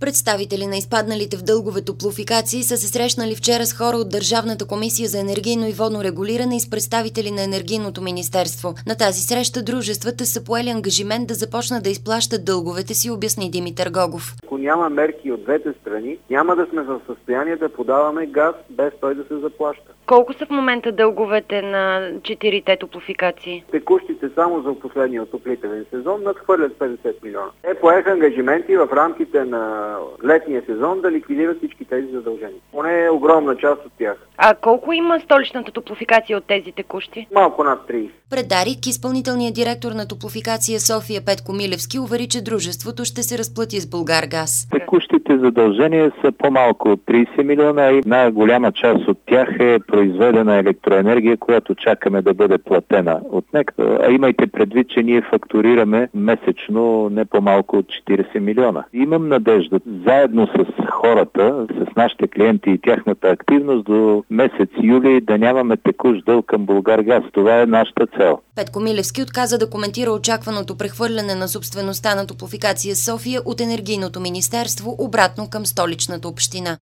Представители на изпадналите в дългове топлофикации са се срещнали вчера с хора от Държавната комисия за енергийно и водно регулиране и с представители на Енергийното министерство. На тази среща дружествата са поели ангажимент да започнат да изплащат дълговете си, обясни Димитър Гогов. Ако няма мерки от двете страни, няма да сме в състояние да подаваме газ без той да се заплаща. Колко са в момента дълговете на 4-те топлофикации? Текущите само за последния отоплителен сезон надхвърлят 50 милиона. Те поеха ангажименти в рамките на летния сезон да ликвидират всички тези задължения. Поне огромна част от тях. А колко има столичната топлофикация от тези текущи? Малко над 30. Пред Дарик, изпълнителният директор на Топлофикация София Петко Милевски увери, че дружеството ще се разплати с Булгаргаз. Текущите задължения са по-малко от 30 милиона и най-голяма част от тях е произведена електроенергия, която чакаме да бъде платена от НЕК. А имайте предвид, че ние фактурираме месечно не по-малко от 40 милиона. Имам надежда, заедно с хората, с нашите клиенти и тяхната активност до месец юли да нямаме текущ дълг към Булгаргаз. Това е нашата цел. Петко Милевски отказа да коментира очакваното прехвърляне на собствеността на Топлофикация София от Енергийното министерство обратно към Столичната община.